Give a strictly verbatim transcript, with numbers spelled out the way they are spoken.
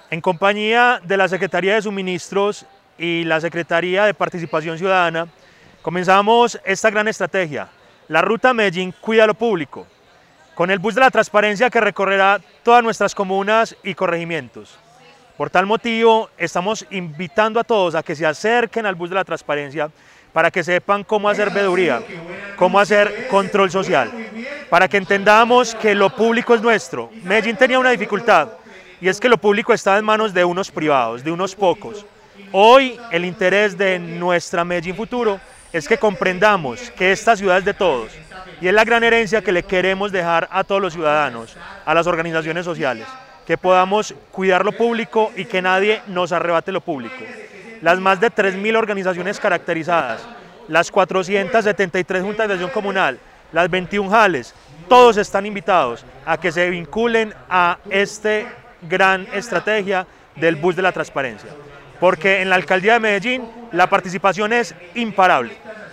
En compañía de la Secretaría de Suministros y la Secretaría de Participación Ciudadana, comenzamos esta gran estrategia, la Ruta Medellín Cuida lo Público, con el bus de la transparencia que recorrerá todas nuestras comunas y corregimientos. Por tal motivo, estamos invitando a todos a que se acerquen al bus de la transparencia para que sepan cómo hacer veeduría, cómo hacer control social, para que entendamos que lo público es nuestro. Medellín tenía una dificultad, y es que lo público estaba en manos de unos privados, de unos pocos. Hoy el interés de nuestra Medellín Futuro es que comprendamos que esta ciudad es de todos y es la gran herencia que le queremos dejar a todos los ciudadanos, a las organizaciones sociales, que podamos cuidar lo público y que nadie nos arrebate lo público. Las más de tres mil organizaciones caracterizadas, las cuatrocientas setenta y tres juntas de acción comunal, las veintiún jales, todos están invitados a que se vinculen a este gran estrategia del bus de la transparencia, porque en la alcaldía de Medellín la participación es imparable.